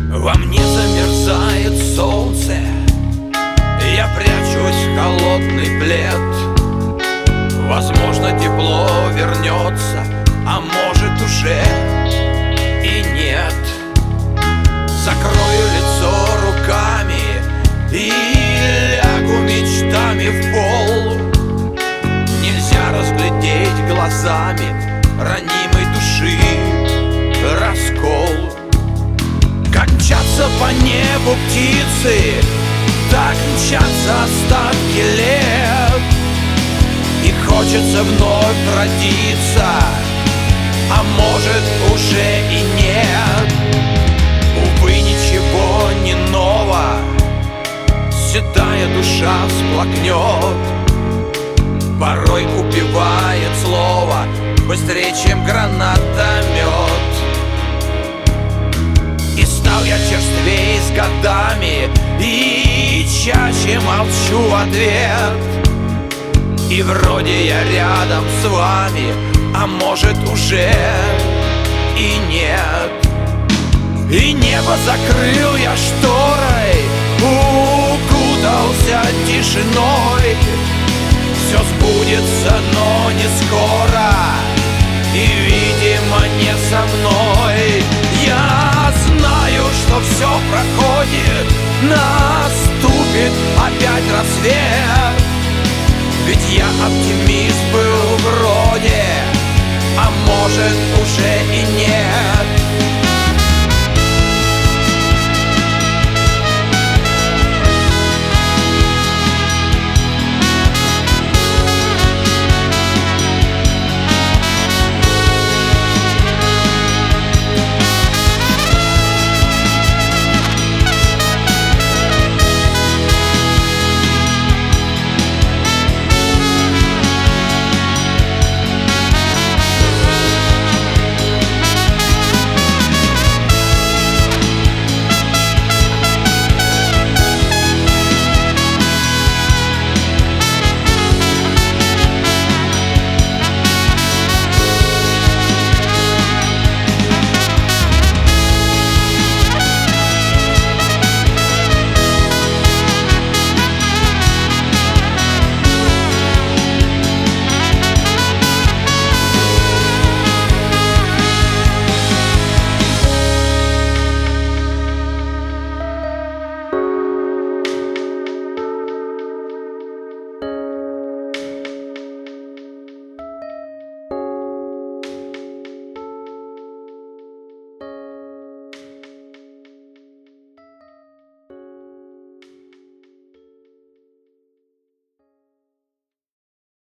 Во мне замерзает солнце, я прячусь в холодный плед. Возможно, тепло вернется, а может уже и нет. Закрою лицо руками и лягу мечтами в пол. Нельзя разглядеть глазами ранимой души раскол. Как мчатся по небу птицы, так мчатся остатки лет. И хочется вновь родиться, а может уже и нет. Увы, ничего не ново, седая душа всплакнет. Порой убивает слово быстрее, чем гранатомет. И стал я черствей с годами, и чаще молчу в ответ. И вроде я рядом с вами, а может уже и нет. И небо закрыл я шторой, укутался тишиной. Все сбудется, но не скоро, и, видимо, не со мной. Я